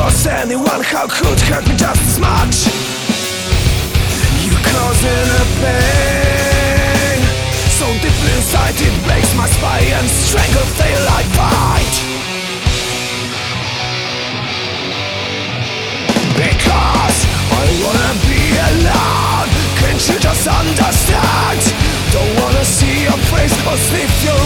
was anyone how could hurt me just as much. You're causing a pain so deeply inside it breaks my spine and strangles the life fight. Because I wanna be alone, can't you just understand? Don't wanna see your face or sniff your